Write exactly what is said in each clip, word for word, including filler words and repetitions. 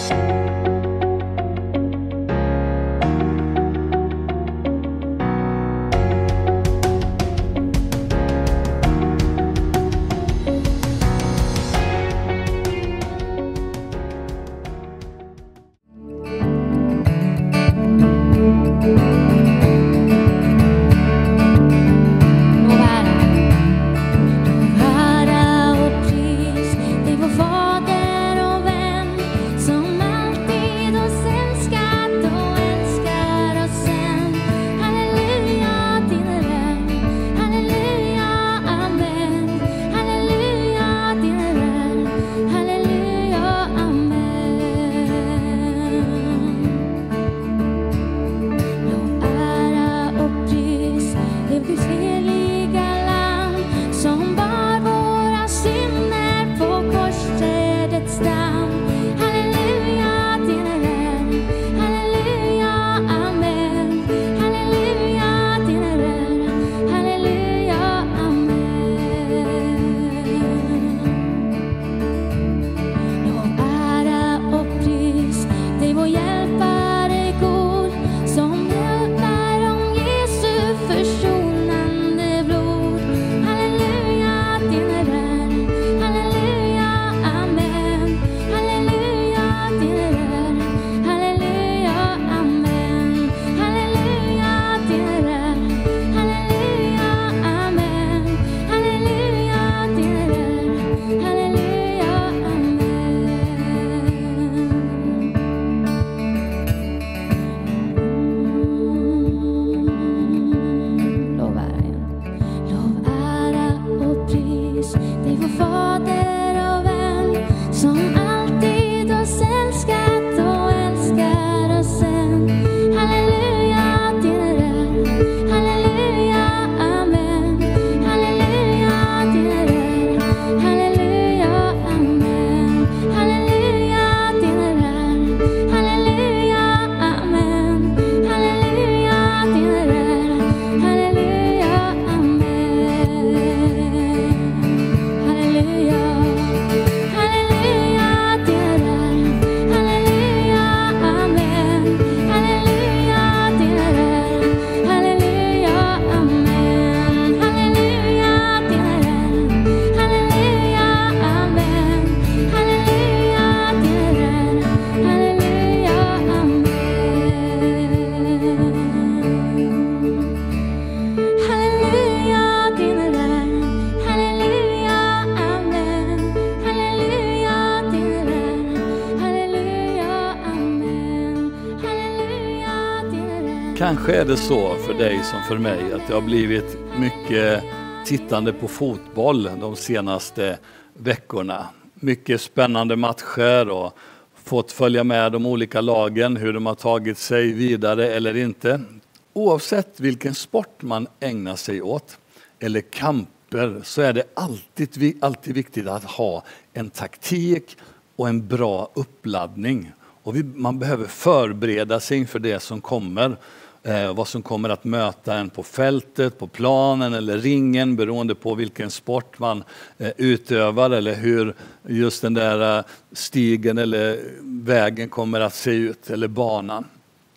Kanske är det så för dig som för mig att det har blivit mycket tittande på fotboll de senaste veckorna. Mycket spännande matcher och fått följa med de olika lagen, hur de har tagit sig vidare eller inte. Oavsett vilken sport man ägnar sig åt eller kamper så är det alltid, alltid viktigt att ha en taktik och en bra uppladdning. Och vi, man behöver förbereda sig inför det som kommer. Eh, vad som kommer att möta en på fältet, på planen eller ringen beroende på vilken sport man eh, utövar eller hur just den där stigen eller vägen kommer att se ut eller banan.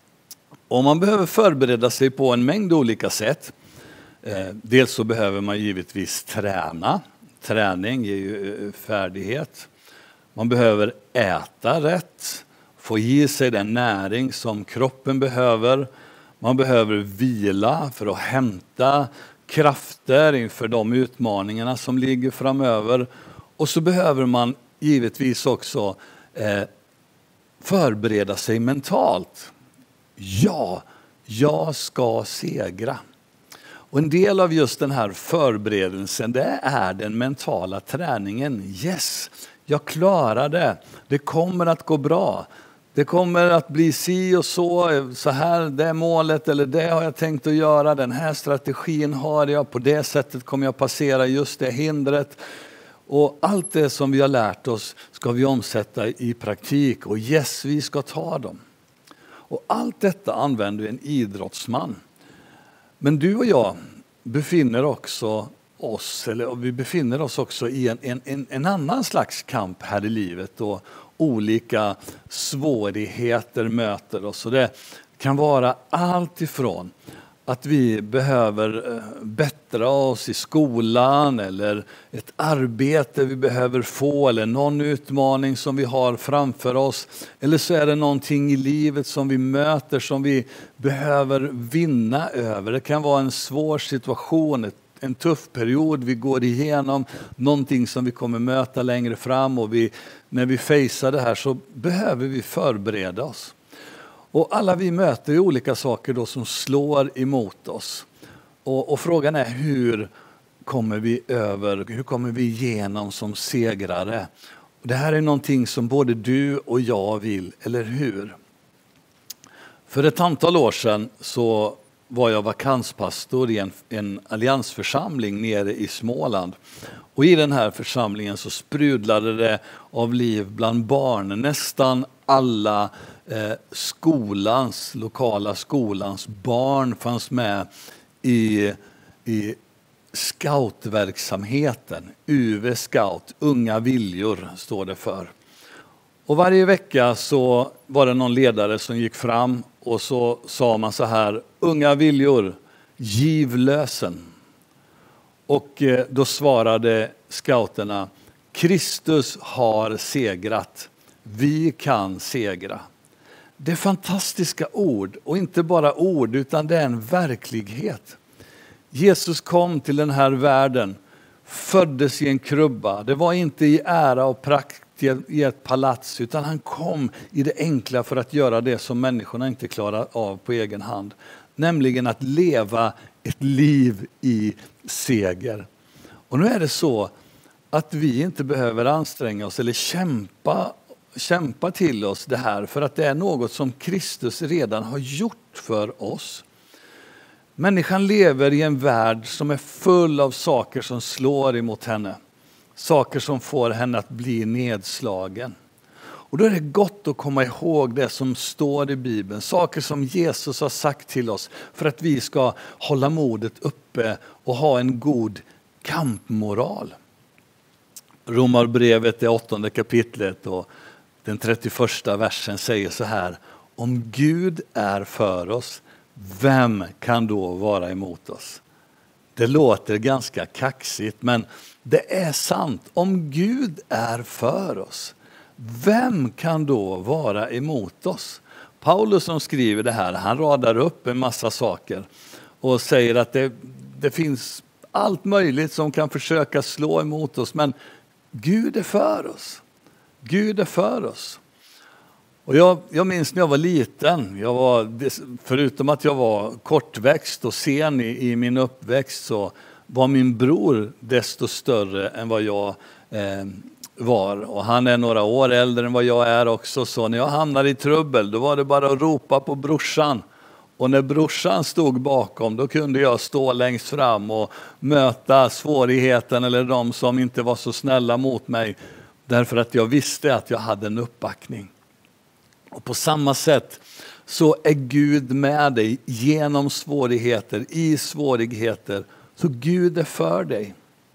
Och man behöver förbereda sig på en mängd olika sätt. Eh, dels så behöver man givetvis träna. Träning ger ju färdighet. Man behöver äta rätt. Få ge sig den näring som kroppen behöver. Man behöver vila för att hämta krafter inför de utmaningarna som ligger framöver. Och så behöver man givetvis också eh, förbereda sig mentalt. Ja, jag ska segra. Och en del av just den här förberedelsen, det är den mentala träningen. Yes, jag klarar det. Det kommer att gå bra. Det kommer att bli si och så, så här, det är målet eller det har jag tänkt att göra. Den här strategin har jag, på det sättet kommer jag passera just det hindret. Och allt det som vi har lärt oss ska vi omsätta i praktik och yes, vi ska ta dem. Och allt detta använder en idrottsman. Men du och jag befinner också oss, eller vi befinner oss också i en, en, en annan slags kamp här i livet. Och, olika svårigheter möter oss. Och det kan vara allt ifrån att vi behöver bättra oss i skolan eller ett arbete vi behöver få eller någon utmaning som vi har framför oss. Eller så är det någonting i livet som vi möter som vi behöver vinna över. Det kan vara en svår situation, ett en tuff period vi går igenom, någonting som vi kommer möta längre fram, och vi, när vi facear det här så behöver vi förbereda oss. Och alla vi möter ju olika saker då som slår emot oss. Och, och frågan är hur kommer vi över, hur kommer vi igenom som segrare? Och det här är någonting som både du och jag vill, eller hur? För ett antal år sedan så var jag vakanspastor i en, en alliansförsamling nere i Småland. Och i den här församlingen så sprudlade det av liv bland barn. Nästan alla eh, skolans, lokala skolans barn fanns med i, i scoutverksamheten. U V Scout, Unga viljor står det för. Och varje vecka så var det någon ledare som gick fram och så sa man så här: unga viljor, giv lösen. Och då svarade scouterna: Kristus har segrat. Vi kan segra. Det är fantastiska ord, och inte bara ord utan det är en verklighet. Jesus kom till den här världen, föddes i en krubba. Det var inte i ära och prakt i ett palats, utan han kom i det enkla för att göra det som människorna inte klarar av på egen hand. Nämligen att leva ett liv i seger. Och nu är det så att vi inte behöver anstränga oss eller kämpa, kämpa till oss det här, för att det är något som Kristus redan har gjort för oss. Människan lever i en värld som är full av saker som slår emot henne. Saker som får henne att bli nedslagen. Och då är det gott att komma ihåg det som står i Bibeln. Saker som Jesus har sagt till oss för att vi ska hålla modet uppe och ha en god kampmoral. Romarbrevet, det åttonde kapitlet och den trettioförsta versen säger så här: om Gud är för oss, vem kan då vara emot oss? Det låter ganska kaxigt, men det är sant. Om Gud är för oss, vem kan då vara emot oss? Paulus som skriver det här, han radar upp en massa saker och säger att det, det finns allt möjligt som kan försöka slå emot oss, men Gud är för oss. Gud är för oss. Och jag, jag minns när jag var liten, jag var, förutom att jag var kortväxt och sen i, i min uppväxt, så var min bror desto större än vad jag eh, var. Och han är några år äldre än vad jag är också. Så när jag hamnade i trubbel, då var det bara att ropa på brorsan. Och när brorsan stod bakom, då kunde jag stå längst fram och möta svårigheten eller de som inte var så snälla mot mig. Därför att jag visste att jag hade en uppbackning. Och på samma sätt så är Gud med dig genom svårigheter, i svårigheter. Så Gud är för dig.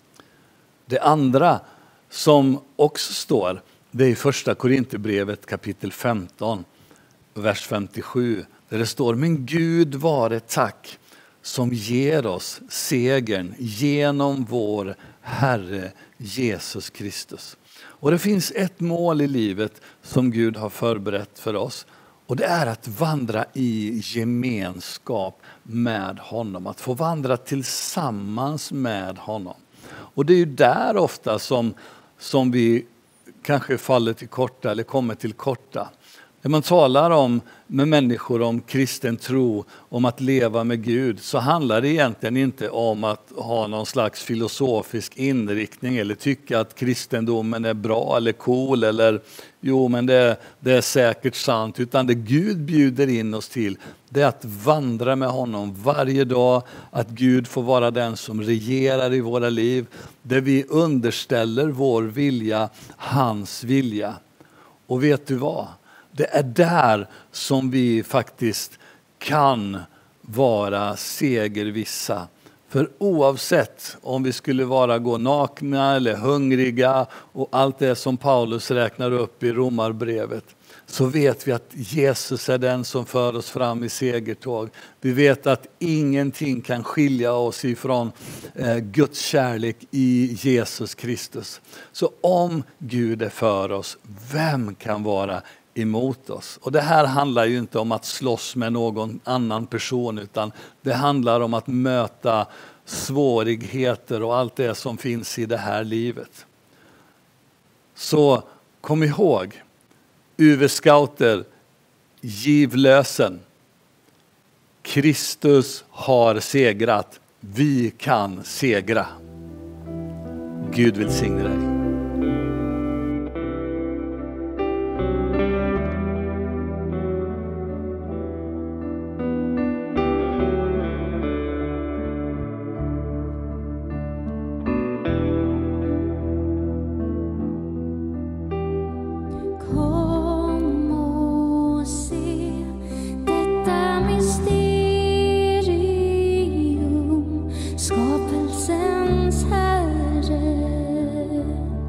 Det andra som också står, det är i första Korinthierbrevet kapitel femton, vers femtiosju. Där det står: men Gud vare tack som ger oss segern genom vår Herre Jesus Kristus. Och det finns ett mål i livet som Gud har förberett för oss. Och det är att vandra i gemenskap med honom. Att få vandra tillsammans med honom. Och det är ju där ofta som, som vi kanske faller till korta eller kommer till korta. När man talar om med människor om kristen tro, om att leva med Gud, så handlar det egentligen inte om att ha någon slags filosofisk inriktning eller tycka att kristendomen är bra eller cool eller jo men det, det är säkert sant, utan det Gud bjuder in oss till, det är att vandra med honom varje dag, att Gud får vara den som regerar i våra liv, där vi underställer vår vilja hans vilja. Och vet du vad? Det är där som vi faktiskt kan vara segervissa. För oavsett om vi skulle vara gå nakna eller hungriga och allt det som Paulus räknar upp i Romarbrevet, så vet vi att Jesus är den som för oss fram i segertåg. Vi vet att ingenting kan skilja oss ifrån eh, Guds kärlek i Jesus Kristus. Så om Gud är för oss, vem kan vara emot oss? Och det här handlar ju inte om att slåss med någon annan person, utan det handlar om att möta svårigheter och allt det som finns i det här livet. Så kom ihåg, U V-scouter, givlösen. Kristus har segrat. Vi kan segra. Gud välsigne dig. Skapelsens Herre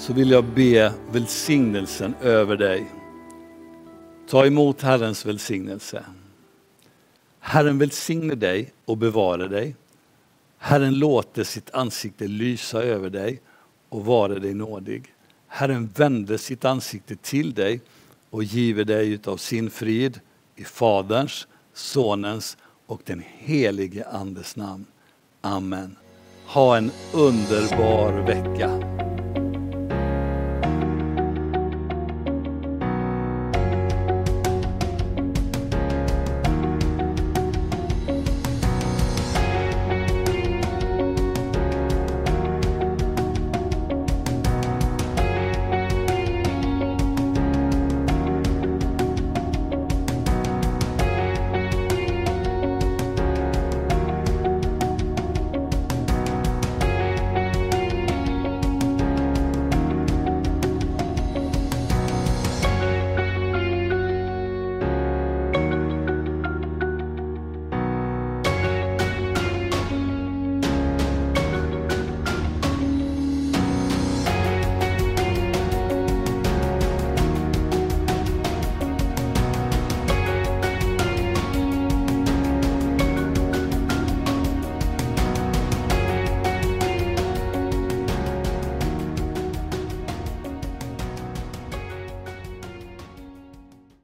så vill jag be välsignelsen över dig. Ta emot Herrens välsignelse. Herren välsigne dig och bevara dig. Herren låter sitt ansikte lysa över dig och vara dig nådig. Herren vände sitt ansikte till dig och giver dig utav sin frid i Faderns, Sonens och den helige Andes namn. Amen. Ha en underbar vecka.